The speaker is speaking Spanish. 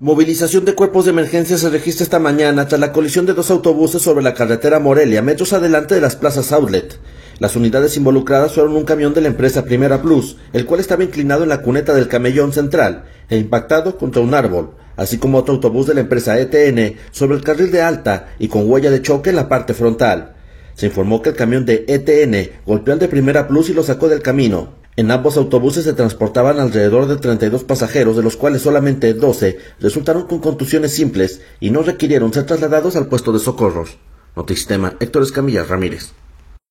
Movilización de cuerpos de emergencia se registra esta mañana tras la colisión de dos autobuses sobre la carretera Morelia, metros adelante de las plazas Outlet. Las unidades involucradas fueron un camión de la empresa Primera Plus, el cual estaba inclinado en la cuneta del camellón central e impactado contra un árbol, así como otro autobús de la empresa ETN sobre el carril de alta y con huella de choque en la parte frontal. Se informó que el camión de ETN golpeó al de Primera Plus y lo sacó del camino. En ambos autobuses se transportaban alrededor de 32 pasajeros, de los cuales solamente 12 resultaron con contusiones simples y no requirieron ser trasladados al puesto de socorros. Notisistema, Héctor Escamilla Ramírez.